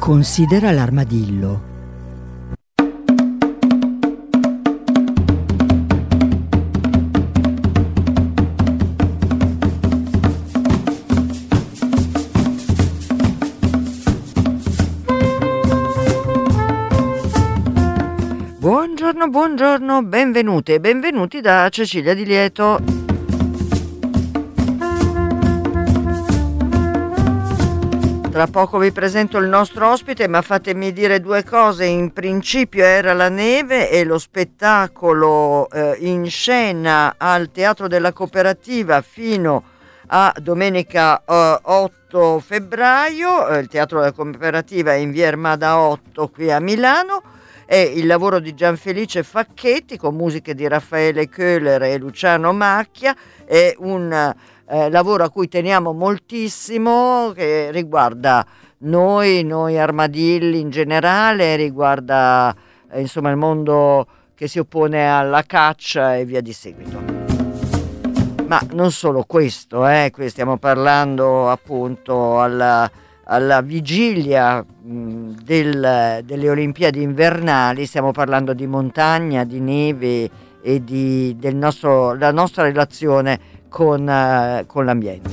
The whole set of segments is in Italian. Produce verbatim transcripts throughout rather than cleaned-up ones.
Considera l'armadillo. Buongiorno, buongiorno, benvenute e benvenuti da Cecilia Di Lieto. Tra poco vi presento il nostro ospite, ma fatemi dire due cose. In principio era la neve e lo spettacolo eh, in scena al Teatro della Cooperativa fino a domenica eh, otto febbraio. Eh, il Teatro della Cooperativa è in via Armada otto qui a Milano. È il lavoro di Gianfelice Facchetti con musiche di Raffaele Köhler e Luciano Macchia. È un eh, lavoro a cui teniamo moltissimo, che riguarda noi, noi armadilli in generale, riguarda eh, insomma il mondo che si oppone alla caccia e via di seguito. Ma non solo questo, eh, qui stiamo parlando appunto alla alla vigilia mh, del, delle Olimpiadi invernali, stiamo parlando di montagna, di neve e di del nostro, la nostra relazione con, uh, con l'ambiente.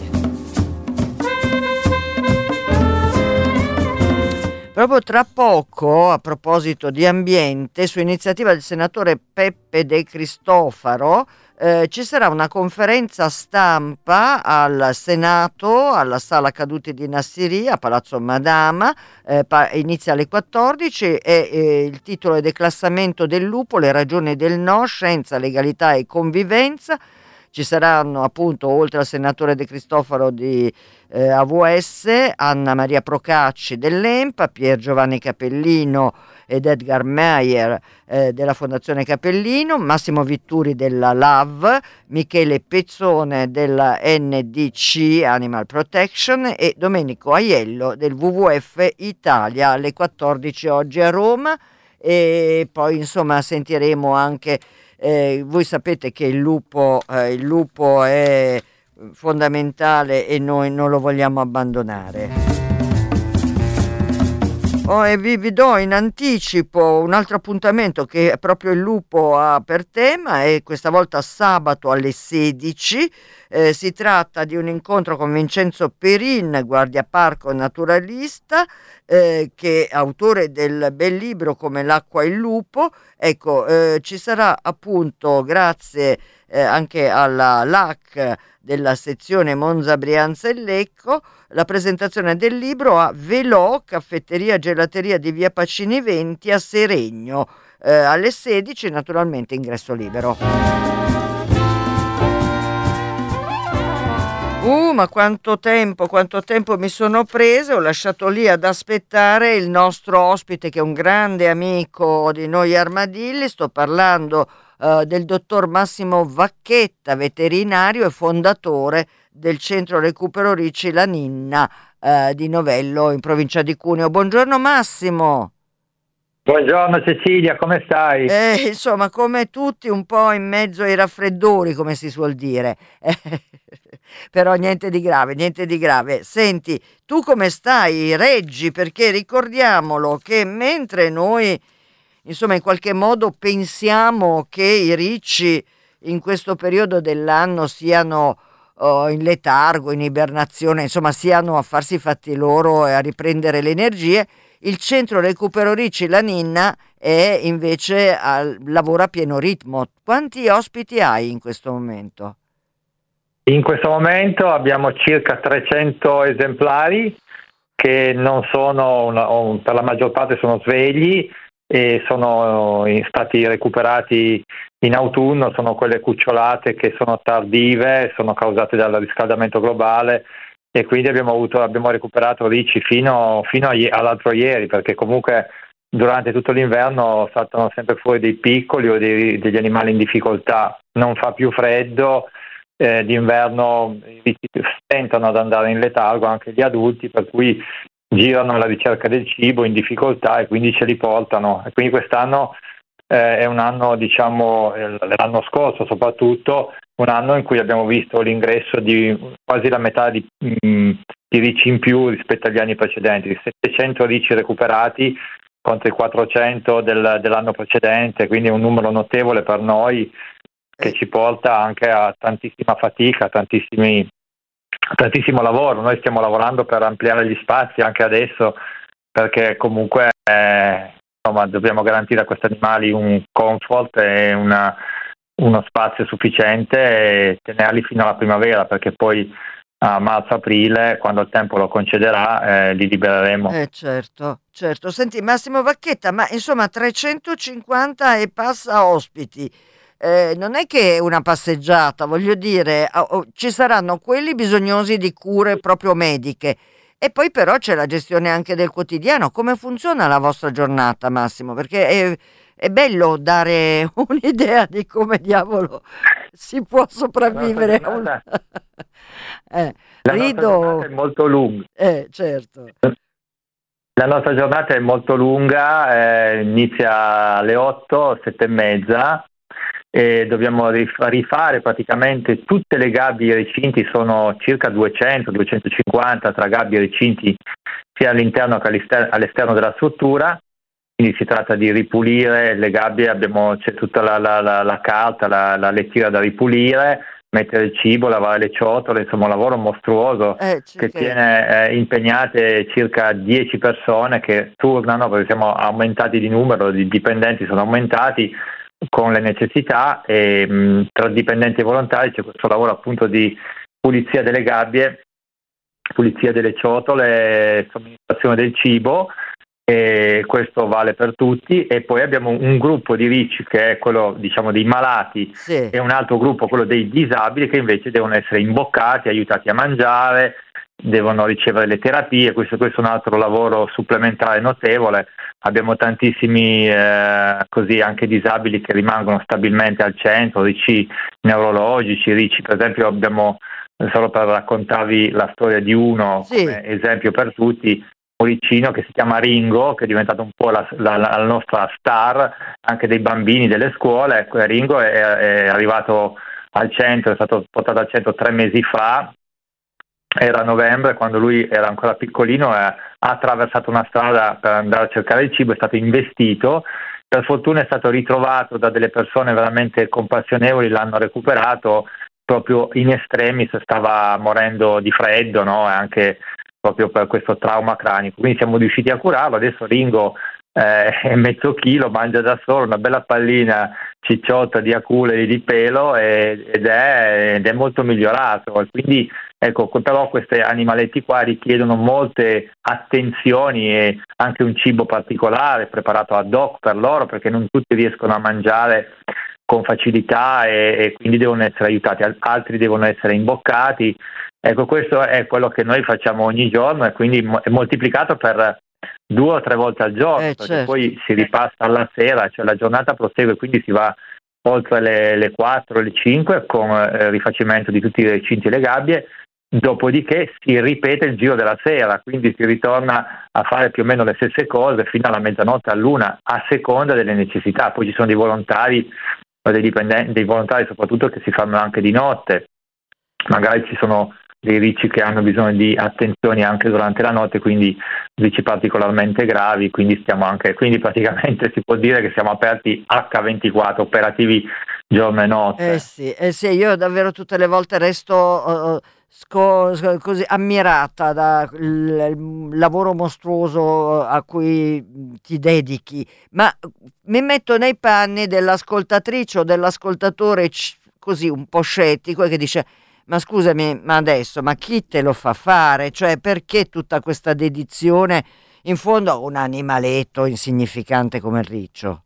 Proprio tra poco, a proposito di ambiente, su iniziativa del senatore Peppe De Cristofaro, Eh, ci sarà una conferenza stampa al Senato, alla Sala Caduti di Nassiriya, a Palazzo Madama, eh, pa- inizia alle quattordici e eh, il titolo è Declassamento del lupo, le ragioni del no, scienza, legalità e convivenza. Ci saranno appunto, oltre al senatore De Cristofaro di eh, A V S, Anna Maria Procacci dell'E M P A, Pier Giovanni Capellino ed Edgar Meyer eh, della Fondazione Capellino, Massimo Vitturi della L A V, Michele Pezzone della N D C Animal Protection e Domenico Aiello del W W F Italia alle quattordici oggi a Roma. E poi insomma sentiremo anche eh, voi sapete che il lupo eh, il lupo è fondamentale e noi non lo vogliamo abbandonare. Oh, e vi, vi do in anticipo un altro appuntamento che proprio il lupo ha per tema, e questa volta sabato alle sedici. Eh, si tratta di un incontro con Vincenzo Perin, guardiaparco naturalista, eh, che è autore del bel libro Come l'acqua e il lupo. Ecco, eh, ci sarà appunto, grazie eh, anche alla L A C della sezione Monza, Brianza e Lecco, la presentazione del libro a Velò, caffetteria gelateria di via Pacini venti a Seregno, eh, alle sedici, naturalmente ingresso libero. Uh, ma quanto tempo, quanto tempo mi sono presa, ho lasciato lì ad aspettare il nostro ospite che è un grande amico di noi armadilli. Sto parlando uh, del dottor Massimo Vacchetta, veterinario e fondatore del centro recupero Ricci La Ninna uh, di Novello in provincia di Cuneo. Buongiorno Massimo. Buongiorno Cecilia, come stai? Eh, insomma, come tutti, un po' in mezzo ai raffreddori, come si suol dire. Però niente di grave, niente di grave. Senti, tu come stai? Reggi, perché ricordiamolo che mentre noi, insomma, in qualche modo pensiamo che i ricci in questo periodo dell'anno siano oh, in letargo, in ibernazione, insomma, siano a farsi i fatti loro e a riprendere le energie, il centro recupero Ricci La Ninna è invece al, lavora a pieno ritmo. Quanti ospiti hai in questo momento? In questo momento abbiamo circa trecento esemplari che non sono, una, per la maggior parte sono svegli e sono stati recuperati in autunno, sono quelle cucciolate che sono tardive, sono causate dal riscaldamento globale, e quindi abbiamo avuto abbiamo recuperato ricci fino, fino a, all'altro ieri, perché comunque durante tutto l'inverno saltano sempre fuori dei piccoli o dei, degli animali in difficoltà. Non fa più freddo, eh, d'inverno i ricci tentano ad andare in letargo, anche gli adulti, per cui girano alla ricerca del cibo in difficoltà e quindi ce li portano. E quindi quest'anno eh, è un anno, diciamo, eh, l'anno scorso soprattutto, un anno in cui abbiamo visto l'ingresso di quasi la metà di, mh, di ricci in più rispetto agli anni precedenti, settecento ricci recuperati contro i quattrocento del, dell'anno precedente, quindi è un numero notevole per noi che ci porta anche a tantissima fatica, tantissimi, tantissimo lavoro. Noi stiamo lavorando per ampliare gli spazi anche adesso, perché comunque eh, insomma, dobbiamo garantire a questi animali un comfort e una, uno spazio sufficiente e tenerli fino alla primavera, perché poi a marzo-aprile, quando il tempo lo concederà, eh, li libereremo. Eh certo, certo. Senti Massimo Vacchetta, ma insomma trecentocinquanta e passa ospiti, eh, non è che è una passeggiata, voglio dire, oh, oh, ci saranno quelli bisognosi di cure proprio mediche e poi però c'è la gestione anche del quotidiano. Come funziona la vostra giornata, Massimo? Perché è, è bello dare un'idea di come diavolo si può sopravvivere a un... eh, La rido... nostra giornata è molto lunga. Eh, certo. La nostra giornata è molto lunga, eh, inizia alle otto, sette e mezza e dobbiamo rif- rifare praticamente tutte le gabbie e recinti, sono circa duecento duecentocinquanta tra gabbie e recinti sia all'interno che all'esterno, all'esterno della struttura, quindi si tratta di ripulire le gabbie, abbiamo, c'è tutta la, la, la, la carta, la, la lettiera da ripulire, mettere il cibo, lavare le ciotole, insomma un lavoro mostruoso eh, che tiene eh, impegnate circa dieci persone che turnano, perché siamo aumentati di numero, i dipendenti sono aumentati con le necessità e mh, tra dipendenti e volontari c'è questo lavoro appunto di pulizia delle gabbie, pulizia delle ciotole, somministrazione del cibo, e questo vale per tutti. E poi abbiamo un gruppo di ricci che è quello, diciamo, dei malati, sì, e un altro gruppo, quello dei disabili, che invece devono essere imboccati, aiutati a mangiare, devono ricevere le terapie. Questo, questo è un altro lavoro supplementare notevole. Abbiamo tantissimi eh, così anche disabili che rimangono stabilmente al centro, ricci neurologici, ricci, per esempio abbiamo, solo per raccontarvi la storia di uno, sì, come esempio per tutti, un riccino che si chiama Ringo, che è diventato un po' la, la, la nostra star anche dei bambini delle scuole. Ecco, Ringo è, è arrivato al centro, è stato portato al centro tre mesi fa, era novembre, quando lui era ancora piccolino, eh, ha attraversato una strada per andare a cercare il cibo, è stato investito, per fortuna è stato ritrovato da delle persone veramente compassionevoli, l'hanno recuperato proprio in estremis, stava morendo di freddo, no? E anche proprio per questo trauma cranico, quindi siamo riusciti a curarlo. Adesso Ringo eh, è mezzo chilo, mangia da solo, una bella pallina cicciotta di acule e di pelo, e, ed, è, ed è molto migliorato. E quindi ecco, però questi animaletti qua richiedono molte attenzioni e anche un cibo particolare preparato ad hoc per loro, perché non tutti riescono a mangiare con facilità e, e quindi devono essere aiutati, altri devono essere imboccati. Ecco, questo è quello che noi facciamo ogni giorno, e quindi è moltiplicato per due o tre volte al giorno, eh, perché certo. poi si ripassa alla sera, cioè la giornata prosegue, quindi si va oltre le, le quattro, le cinque con il rifacimento di tutti i recinti e le gabbie, dopodiché si ripete il giro della sera, quindi si ritorna a fare più o meno le stesse cose fino alla mezzanotte, all'una, a seconda delle necessità. Poi ci sono dei volontari, dei dipendenti, dei volontari soprattutto, che si fanno anche di notte, magari ci sono dei ricci che hanno bisogno di attenzioni anche durante la notte, quindi ricci particolarmente gravi, quindi stiamo anche, quindi praticamente si può dire che siamo aperti acca ventiquattro, operativi giorno e notte. Eh sì, eh sì, io davvero tutte le volte resto uh, sco- sco- così ammirata dal lavoro mostruoso a cui ti dedichi, ma mi metto nei panni dell'ascoltatrice o dell'ascoltatore c- così un po' scettico, che dice: ma scusami, ma adesso, ma chi te lo fa fare? Cioè, perché tutta questa dedizione in fondo a un animaletto insignificante come il riccio?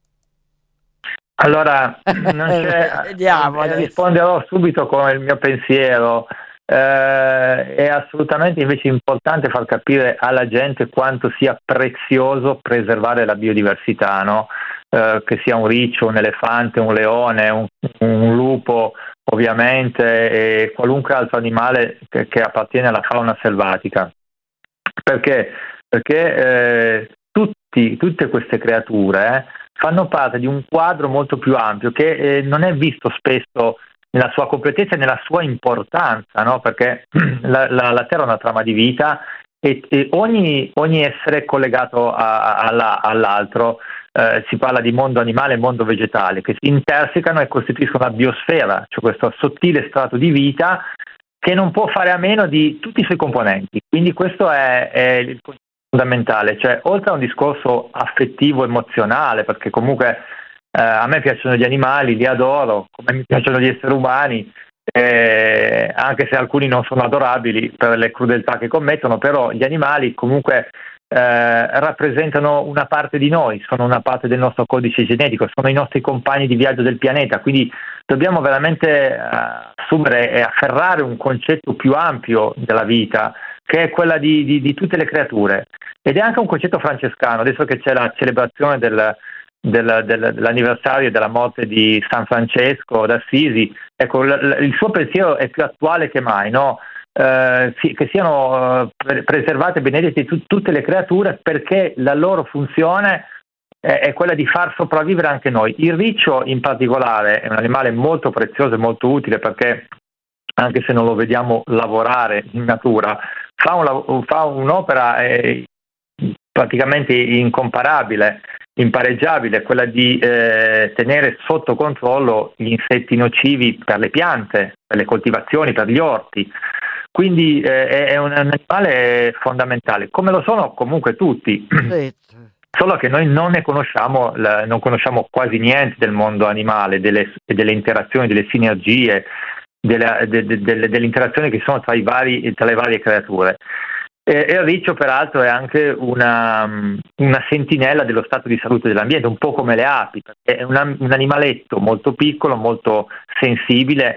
Allora, non c'è, Vediamo adesso. risponderò subito con il mio pensiero. Eh, è assolutamente invece importante far capire alla gente quanto sia prezioso preservare la biodiversità, no? Eh, che sia un riccio, un elefante, un leone, un, un lupo, ovviamente, e qualunque altro animale che, che appartiene alla fauna selvatica. Perché? Perché eh, tutti, tutte queste creature eh, fanno parte di un quadro molto più ampio che eh, non è visto spesso nella sua completezza e nella sua importanza, no? Perché la, la, la Terra è una trama di vita e, e ogni, ogni essere collegato a, a, alla, all'altro, eh, si parla di mondo animale e mondo vegetale, che si intersecano e costituiscono la biosfera, cioè questo sottile strato di vita che non può fare a meno di tutti i suoi componenti. Quindi questo è, è il concetto fondamentale, cioè oltre a un discorso affettivo, emozionale, perché comunque eh, a me piacciono gli animali, li adoro, come mi piacciono gli esseri umani, eh, anche se alcuni non sono adorabili per le crudeltà che commettono, però gli animali comunque eh, rappresentano una parte di noi, sono una parte del nostro codice genetico, sono i nostri compagni di viaggio del pianeta, quindi dobbiamo veramente eh, assumere e afferrare un concetto più ampio della vita, che è quella di, di, di tutte le creature, ed è anche un concetto francescano. Adesso che c'è la celebrazione del, del, del, dell'anniversario della morte di San Francesco d'Assisi, ecco, l, l, il suo pensiero è più attuale che mai, no? Eh, sì, che siano eh, preservate e benedette tu, tutte le creature, perché la loro funzione è, è quella di far sopravvivere anche noi. Il riccio in particolare è un animale molto prezioso e molto utile, perché anche se non lo vediamo lavorare in natura, fa, un, fa un'opera eh, praticamente incomparabile, impareggiabile, quella di eh, tenere sotto controllo gli insetti nocivi per le piante, per le coltivazioni, per gli orti. Quindi eh, è un animale fondamentale, come lo sono comunque tutti. Solo che noi non ne conosciamo, non conosciamo quasi niente del mondo animale, delle, delle interazioni, delle sinergie, delle, de, de, de, delle interazioni che sono tra, i vari, tra le varie creature. E, e il riccio peraltro è anche una, una sentinella dello stato di salute dell'ambiente, un po' come le api, perché è una, un animaletto molto piccolo, molto sensibile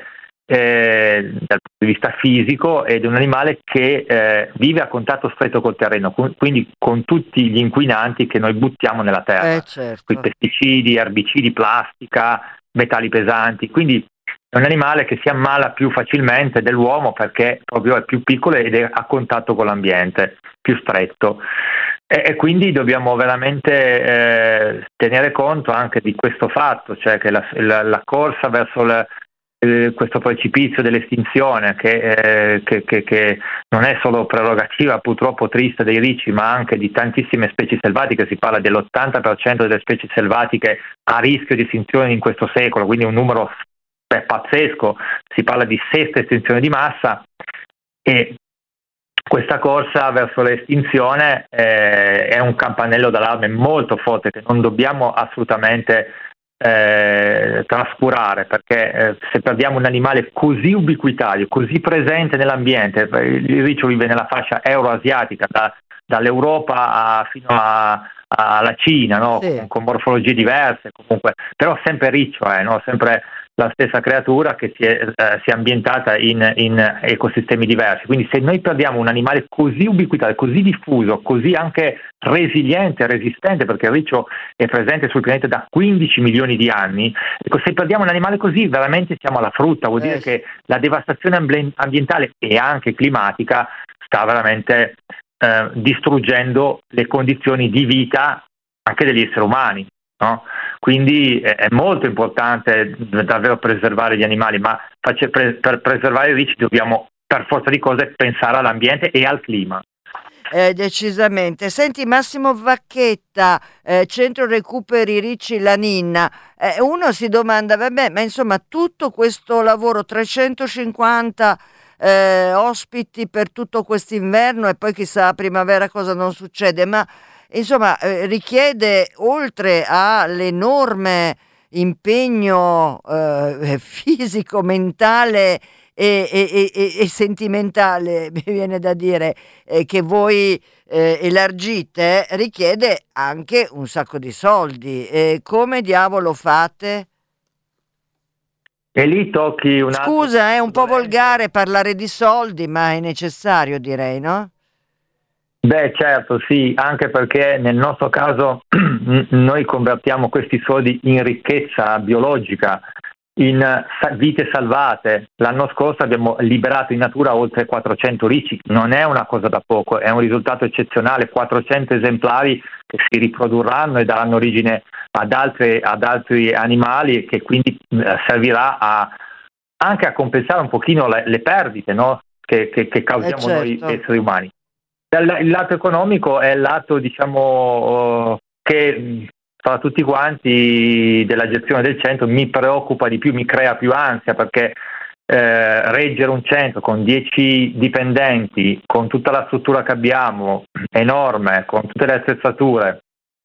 eh, dal punto di vista fisico, ed è un animale che eh, vive a contatto stretto col terreno, quindi con tutti gli inquinanti che noi buttiamo nella terra, eh, certo. Quei pesticidi, erbicidi, plastica, metalli pesanti. Quindi è un animale che si ammala più facilmente dell'uomo, perché proprio è più piccolo ed è a contatto con l'ambiente, più stretto. E, e quindi dobbiamo veramente eh, tenere conto anche di questo fatto, cioè che la, la, la corsa verso la, eh, questo precipizio dell'estinzione, che, eh, che, che, che non è solo prerogativa purtroppo triste dei ricci, ma anche di tantissime specie selvatiche. Si parla dell'ottanta per cento delle specie selvatiche a rischio di estinzione in questo secolo, quindi un numero è pazzesco. Si parla di sesta estinzione di massa, e questa corsa verso l'estinzione eh, è un campanello d'allarme molto forte che non dobbiamo assolutamente eh, trascurare, perché eh, se perdiamo un animale così ubiquitario, così presente nell'ambiente, il riccio vive nella fascia euroasiatica, da, dall'Europa a, fino a alla Cina, no? Sì. con, con morfologie diverse, comunque, però sempre riccio, eh, no? Sempre la stessa creatura che si è, eh, si è ambientata in, in ecosistemi diversi. Quindi se noi perdiamo un animale così ubiquitario, così diffuso, così anche resiliente, resistente, perché il riccio è presente sul pianeta da quindici milioni di anni, ecco, se perdiamo un animale così veramente siamo alla frutta. Vuol eh, dire sì. che la devastazione ambientale e anche climatica sta veramente eh, distruggendo le condizioni di vita anche degli esseri umani, no? Quindi è molto importante davvero preservare gli animali, ma per preservare i ricci dobbiamo per forza di cose pensare all'ambiente e al clima. Eh, decisamente. Senti, Massimo Vacchetta, eh, Centro Recuperi Ricci La Ninna, eh, uno si domanda, vabbè, ma insomma tutto questo lavoro, trecentocinquanta eh, ospiti per tutto quest'inverno, e poi chissà a primavera cosa non succede, ma insomma eh, richiede, oltre all'enorme impegno eh, fisico, mentale e, e, e, e sentimentale, mi viene da dire, eh, che voi eh, elargite, richiede anche un sacco di soldi. Eh, come diavolo fate? E lì tocchi un altro... Scusa, è un po' volgare parlare di soldi, ma è necessario, direi, no? Beh, certo, sì, anche perché nel nostro caso noi convertiamo questi soldi in ricchezza biologica, in vite salvate. L'anno scorso abbiamo liberato in natura oltre quattrocento ricci, non è una cosa da poco, è un risultato eccezionale, quattrocento esemplari che si riprodurranno e daranno origine ad altri, ad altri animali, che quindi servirà a anche a compensare un pochino le, le perdite, no? che, che, che causiamo eh certo. noi esseri umani. Il lato economico è il lato, diciamo, che tra tutti quanti della gestione del centro mi preoccupa di più, mi crea più ansia, perché eh, reggere un centro con dieci dipendenti, con tutta la struttura che abbiamo, enorme, con tutte le attrezzature,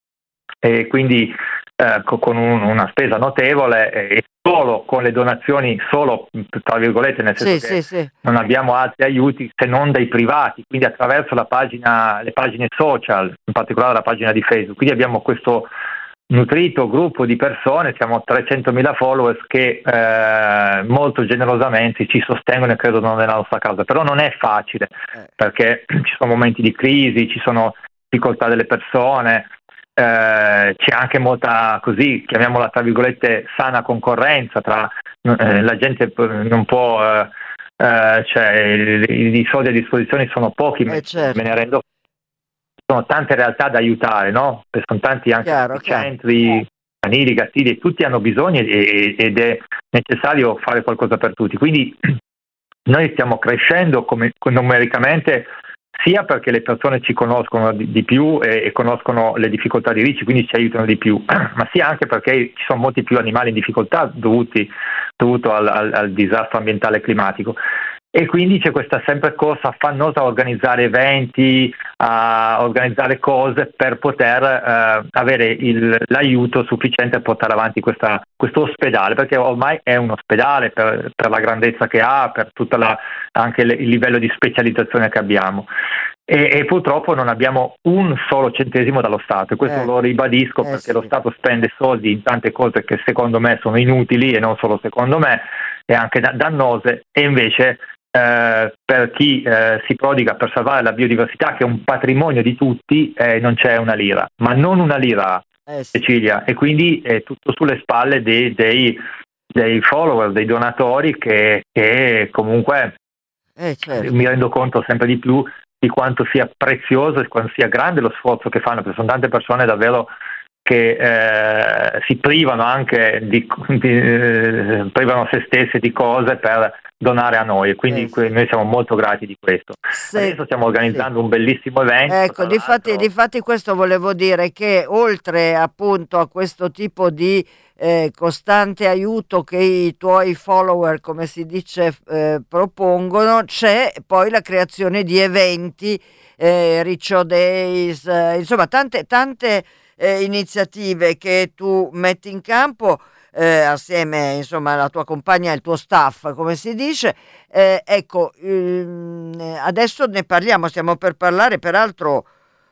e quindi eh, con un, una spesa notevole, e solo con le donazioni, solo tra virgolette, nel senso sì, che sì, sì. non abbiamo altri aiuti se non dai privati, quindi attraverso la pagina, le pagine social, in particolare la pagina di Facebook. Quindi abbiamo questo nutrito gruppo di persone, siamo trecentomila followers che eh, molto generosamente ci sostengono e credono nella nostra causa, però non è facile, perché ci sono momenti di crisi, ci sono difficoltà delle persone, eh, c'è anche molta, così, chiamiamola tra virgolette, sana concorrenza tra eh, la gente non può, eh, eh, cioè i, i soldi a disposizione sono pochi, Eh, certo. me ne rendo. Sono tante realtà da aiutare, no? Sono tanti anche Chiaro, i centri, canili, gattili, tutti hanno bisogno e, ed è necessario fare qualcosa per tutti. Quindi noi stiamo crescendo come, numericamente, sia perché le persone ci conoscono di, di più e, e conoscono le difficoltà di Ricci, quindi ci aiutano di più, ma sia anche perché ci sono molti più animali in difficoltà dovuti, dovuto al, al, al disastro ambientale e climatico. E quindi c'è questa sempre corsa affannosa a organizzare eventi, a organizzare cose per poter eh, avere il, l'aiuto sufficiente a portare avanti questa, questo ospedale, perché ormai è un ospedale per, per la grandezza che ha, per tutta la, anche le, il livello di specializzazione che abbiamo. E, e purtroppo non abbiamo un solo centesimo dallo Stato, e questo eh, lo ribadisco, eh, perché sì. Lo Stato spende soldi in tante cose che secondo me sono inutili, e non solo secondo me, e anche dannose, e invece Eh, per chi eh, si prodiga per salvare la biodiversità, che è un patrimonio di tutti, eh, non c'è una lira, ma non una lira, eh sì. Cecilia, e quindi è tutto sulle spalle dei, dei, dei follower, dei donatori, che, che comunque eh, certo. mi rendo conto sempre di più di quanto sia prezioso e quanto sia grande lo sforzo che fanno, perché sono tante persone davvero che eh, si privano anche di, di eh, privano se stesse di cose per donare a noi, e quindi eh sì. Noi siamo molto grati di questo. Se, Adesso stiamo organizzando sì. un bellissimo evento. Ecco, difatti, difatti questo volevo dire, che oltre appunto a questo tipo di eh, costante aiuto che i tuoi follower, come si dice, eh, propongono, c'è poi la creazione di eventi, eh, Riccio Days, eh, insomma tante tante eh, iniziative che tu metti in campo. Eh, assieme insomma alla tua compagna e al tuo staff, come si dice, eh, ecco, ehm, adesso ne parliamo, stiamo per parlare, peraltro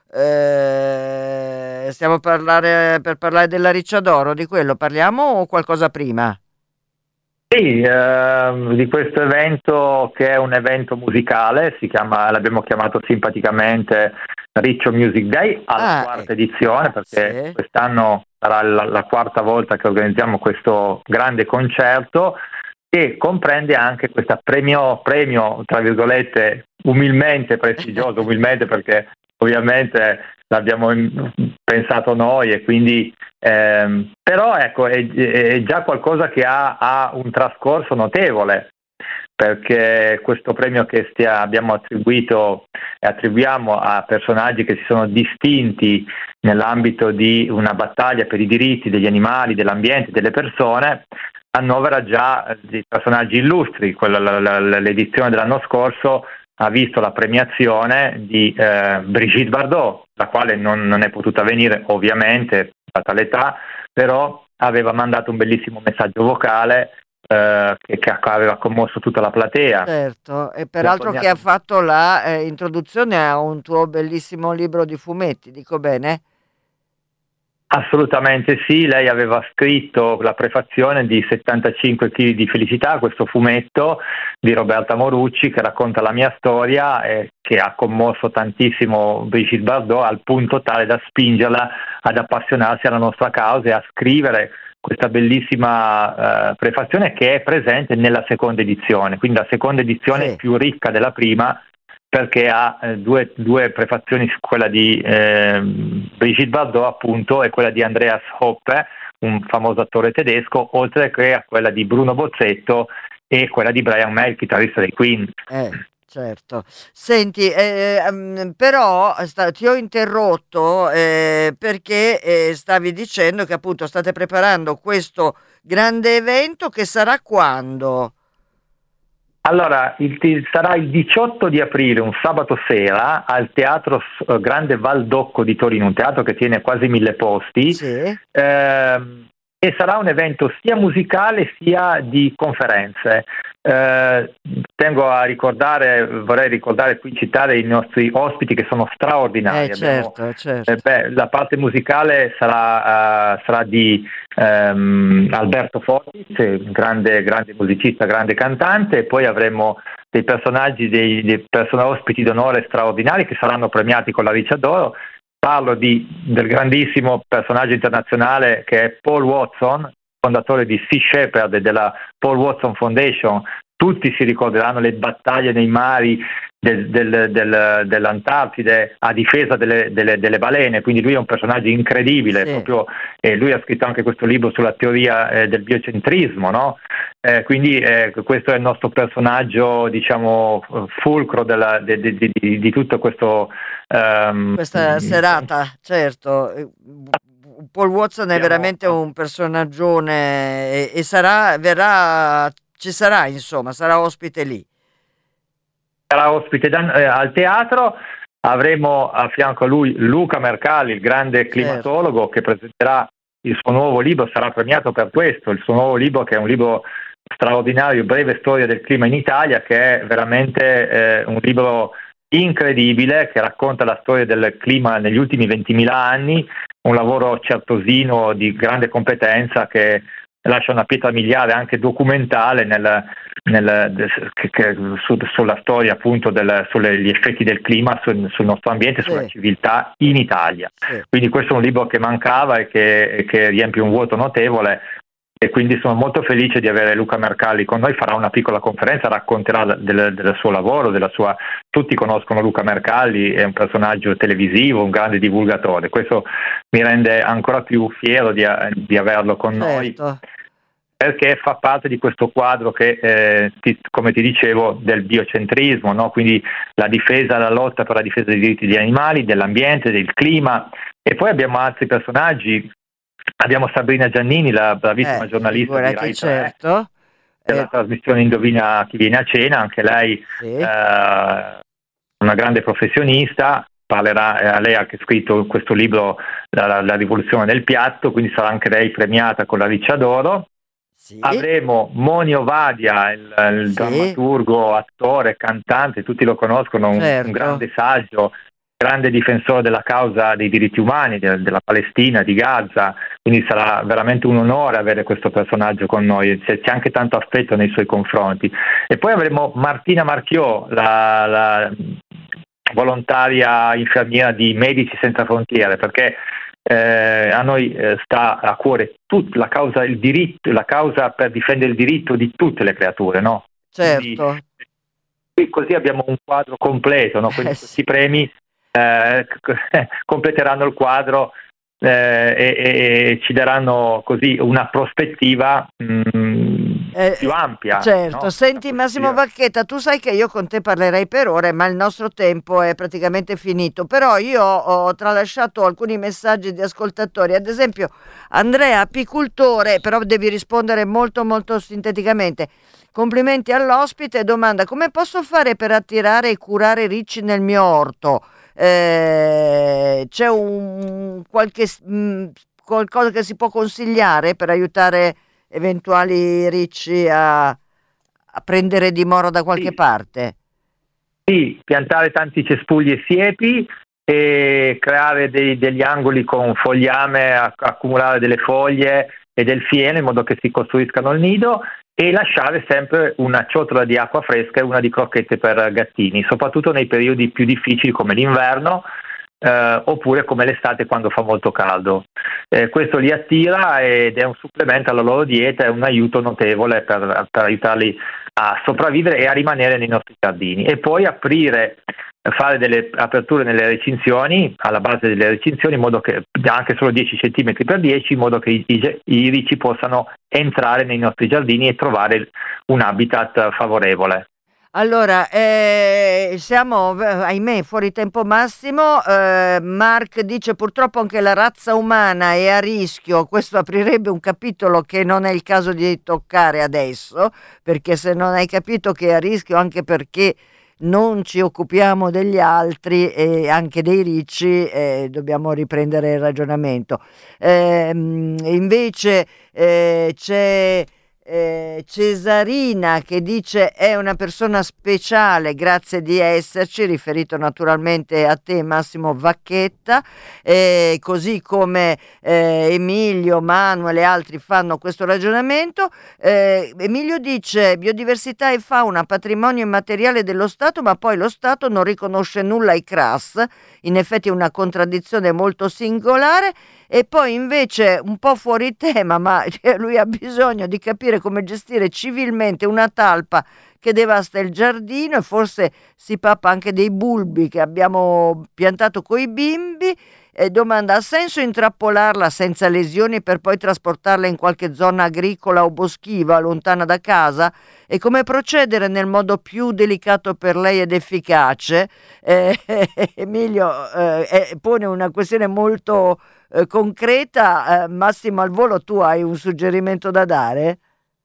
eh, stiamo per parlare, per parlare della Riccia d'Oro, di quello parliamo o qualcosa prima? Sì, eh, di questo evento, che è un evento musicale, si chiama, l'abbiamo chiamato simpaticamente Riccio Music Day, alla ah, quarta eh. edizione, perché sì. Quest'anno sarà la, la quarta volta che organizziamo questo grande concerto, che comprende anche questo premio, premio, tra virgolette, umilmente prestigioso, umilmente perché ovviamente l'abbiamo pensato noi, e quindi ehm, però ecco è, è già qualcosa che ha, ha un trascorso notevole, perché questo premio che stia, abbiamo attribuito e attribuiamo a personaggi che si sono distinti nell'ambito di una battaglia per i diritti degli animali, dell'ambiente, delle persone, annovera già dei personaggi illustri. Quella, la, la, l'edizione dell'anno scorso ha visto la premiazione di eh, Brigitte Bardot, la quale non, non è potuta venire ovviamente, data l'età, però aveva mandato un bellissimo messaggio vocale eh, che, che aveva commosso tutta la platea. Certo, e peraltro che ha fatto la eh, introduzione a un tuo bellissimo libro di fumetti, dico bene? Assolutamente sì, lei aveva scritto la prefazione di settantacinque chili di felicità, questo fumetto di Roberta Morucci che racconta la mia storia e che ha commosso tantissimo Brigitte Bardot, al punto tale da spingerla ad appassionarsi alla nostra causa e a scrivere questa bellissima uh, prefazione, che è presente nella seconda edizione, quindi la seconda edizione sì. più ricca della prima, perché ha eh, due, due prefazioni, quella di eh, Brigitte Bardot appunto e quella di Andreas Hoppe, un famoso attore tedesco, oltre che a quella di Bruno Bozzetto, e quella di Brian May, il chitarrista dei Queen. Eh, certo. Senti, eh, ehm, però sta- ti ho interrotto eh, perché eh, stavi dicendo che appunto state preparando questo grande evento che sarà quando? Allora, il- il- sarà il diciotto di aprile, un sabato sera, al Teatro eh, Grande Valdocco di Torino, un teatro che tiene quasi mille posti, Sì, ehm, e sarà un evento sia musicale sia di conferenze. Eh, tengo a ricordare, vorrei ricordare qui, citare i nostri ospiti che sono straordinari. eh, Abbiamo, certo, certo. eh, beh, la parte musicale sarà, eh, sarà di ehm, Alberto Fortis, un grande, grande musicista, grande cantante, e poi avremo dei personaggi, dei, dei person- ospiti d'onore straordinari che saranno premiati con la Riccia d'Oro. Parlo di, del grandissimo personaggio internazionale che è Paul Watson, fondatore di Sea Shepherd e della Paul Watson Foundation. Tutti si ricorderanno le battaglie nei mari del, del, del, dell'Antartide a difesa delle, delle, delle balene, quindi lui è un personaggio incredibile, Sì. proprio, e lui ha scritto anche questo libro sulla teoria eh, del biocentrismo, no? Eh, quindi eh, questo è il nostro personaggio, diciamo, fulcro della, di, di, di, di tutto questo um, Questa serata, certo. eh, Paul Watson è Siamo- veramente un personaggione e, e sarà, verrà, ci sarà, insomma, sarà ospite lì. sarà ospite da- eh, al teatro. Avremo a fianco a lui Luca Mercalli, il grande climatologo, che presenterà il suo nuovo libro, sarà premiato per questo, il suo nuovo libro, che è un libro straordinario, Breve storia del clima in Italia, che è veramente eh, un libro incredibile, che racconta la storia del clima negli ultimi ventimila anni, un lavoro certosino di grande competenza che lascia una pietra miliare anche documentale nel, nel, che, che, su, sulla storia appunto del, sugli effetti del clima sul, sul nostro ambiente, Sì. sulla civiltà in Italia. Sì. Quindi questo è un libro che mancava e che, e che riempie un vuoto notevole, e quindi sono molto felice di avere Luca Mercalli con noi. Farà una piccola conferenza, racconterà del, del suo lavoro, della sua... Tutti conoscono Luca Mercalli, è un personaggio televisivo, un grande divulgatore. Questo mi rende ancora più fiero di, di averlo con noi, Certo. perché fa parte di questo quadro che, eh, ti, come ti dicevo, del biocentrismo, no? Quindi la difesa, la lotta per la difesa dei diritti degli animali, dell'ambiente, del clima. E poi abbiamo altri personaggi. Abbiamo Sabrina Giannini, la bravissima Eh, giornalista di figurati, Rai tre, certo. della Eh, trasmissione Indovina chi viene a cena, anche lei sì. eh, una grande professionista. Parlerà, eh, lei ha anche scritto questo libro, la, la rivoluzione del piatto, quindi sarà anche lei premiata con la Riccia d'Oro. Sì. Avremo Moni Ovadia, il, il Sì. drammaturgo, attore, cantante, tutti lo conoscono, un, Certo. un grande saggio, grande difensore della causa dei diritti umani, de, della Palestina, di Gaza, quindi sarà veramente un onore avere questo personaggio con noi, c'è, c'è anche tanto affetto nei suoi confronti. E poi avremo Martina Marchiò, la, la volontaria infermiera di Medici Senza Frontiere, perché Eh, a noi eh, sta a cuore tut, la causa, il diritto, la causa per difendere il diritto di tutte le creature, no? Certo. Quindi, così abbiamo un quadro completo, no? Quindi Eh, questi sì. premi eh, completeranno il quadro eh, e, e ci daranno così una prospettiva mh, Eh, più ampia. certo, no? senti Massimo Vacchetta, tu sai che io con te parlerei per ore, ma il nostro tempo è praticamente finito, però io ho tralasciato alcuni messaggi di ascoltatori, ad esempio Andrea Apicultore, però devi rispondere molto molto sinteticamente. Complimenti all'ospite, domanda: come posso fare per attirare e curare i ricci nel mio orto? Eh, c'è un qualche mh, qualcosa che si può consigliare per aiutare eventuali ricci a, a prendere dimora da qualche Sì. parte? Sì, piantare tanti cespugli e siepi e creare dei, degli angoli con fogliame, acc- accumulare delle foglie e del fieno in modo che si costruiscano il nido, e lasciare sempre una ciotola di acqua fresca e una di crocchette per gattini, soprattutto nei periodi più difficili come l'inverno eh, oppure come l'estate quando fa molto caldo. Eh, questo li attira ed è un supplemento alla loro dieta, è un aiuto notevole per, per aiutarli a sopravvivere e a rimanere nei nostri giardini. E poi aprire fare delle aperture nelle recinzioni, alla base delle recinzioni, in modo che anche solo dieci centimetri per dieci, in modo che i, i, i ricci possano entrare nei nostri giardini e trovare un habitat favorevole. Allora, eh, siamo, ahimè, fuori tempo massimo. eh, Mark dice purtroppo anche la razza umana è a rischio. Questo aprirebbe un capitolo che non è il caso di toccare adesso, perché se non hai capito che è a rischio anche perché non ci occupiamo degli altri e anche dei ricci, eh, dobbiamo riprendere il ragionamento. Eh, invece eh, c'è eh, Cesarina che dice è una persona speciale, grazie di esserci, riferito naturalmente a te Massimo Vacchetta, eh, così come eh, Emilio, Manuel e altri fanno questo ragionamento. eh, Emilio dice biodiversità e fauna, patrimonio immateriale dello Stato, ma poi lo Stato non riconosce nulla ai C R A S, in effetti è una contraddizione molto singolare. E poi invece un po' fuori tema, ma lui ha bisogno di capire come gestire civilmente una talpa che devasta il giardino e forse si pappa anche dei bulbi che abbiamo piantato coi bimbi. E domanda: ha senso intrappolarla senza lesioni per poi trasportarla in qualche zona agricola o boschiva lontana da casa? E come procedere nel modo più delicato per lei ed efficace? Eh, Emilio eh, eh, pone una questione molto eh, concreta. eh, Massimo, al volo tu hai un suggerimento da dare?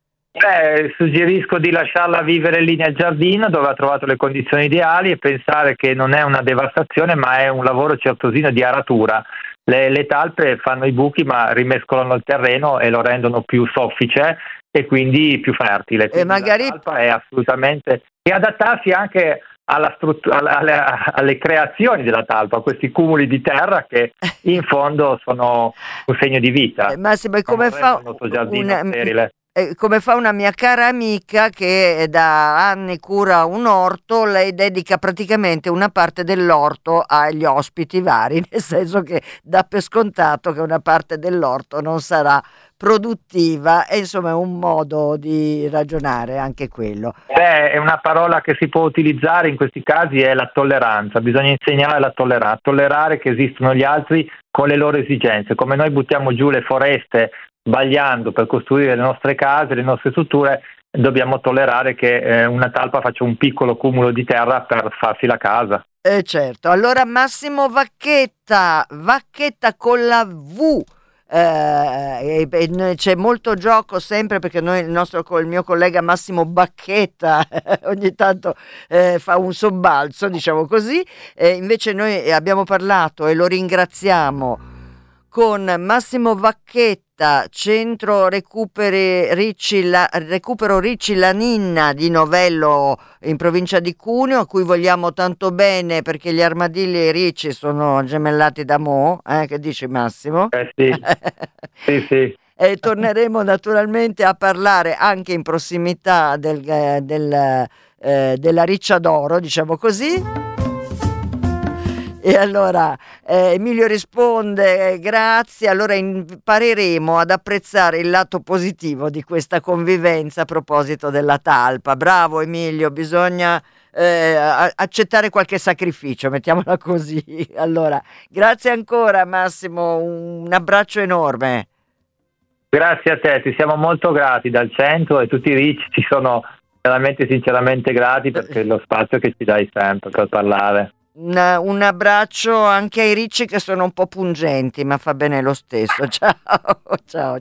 Beh, suggerisco di lasciarla vivere lì nel giardino dove ha trovato le condizioni ideali e pensare che non è una devastazione ma è un lavoro certosino di aratura. Le, le talpe fanno i buchi ma rimescolano il terreno e lo rendono più soffice e quindi più fertile. Quindi E magari la talpa è assolutamente... e adattarsi anche alla struttura, alle, alle creazioni della talpa, questi cumuli di terra che in fondo sono un segno di vita. eh, Massimo, e come fa il nostro giardino una, sterile. Eh, come fa una mia cara amica che da anni cura un orto, lei dedica praticamente una parte dell'orto agli ospiti vari, nel senso che dà per scontato che una parte dell'orto non sarà produttiva, e insomma è un modo di ragionare anche quello. Beh, è una parola che si può utilizzare in questi casi, è la tolleranza. Bisogna insegnare la tolleranza, tollerare che esistono gli altri con le loro esigenze. Come noi buttiamo giù le foreste sbagliando per costruire le nostre case, le nostre strutture, dobbiamo tollerare che eh, una talpa faccia un piccolo cumulo di terra per farsi la casa. Eh certo, allora Massimo Vacchetta, Vacchetta con la V. Eh, e- e c'è molto gioco sempre perché noi, il nostro co- il mio collega Massimo Bacchetta ogni tanto eh, fa un sobbalzo, diciamo così. Eh, invece noi abbiamo parlato e lo ringraziamo con Massimo Vacchetta, Centro Recuperi Ricci La, Recupero Ricci La Ninna di Novello in provincia di Cuneo, a cui vogliamo tanto bene perché gli armadilli e i ricci sono gemellati da mo', eh, che dici Massimo? Eh sì, sì, sì. E torneremo naturalmente a parlare anche in prossimità del, eh, del, eh, della Riccia d'Oro, diciamo così. E allora eh, Emilio risponde: grazie, allora impareremo ad apprezzare il lato positivo di questa convivenza a proposito della talpa. Bravo Emilio, bisogna eh, accettare qualche sacrificio, mettiamola così. Allora, grazie ancora Massimo, un abbraccio enorme. Grazie a te, ti siamo molto grati dal centro e tutti i ricci ci sono veramente sinceramente grati perché lo spazio che ci dai sempre per parlare. Un, un abbraccio anche ai ricci che sono un po' pungenti, ma fa bene lo stesso. Ciao, ciao.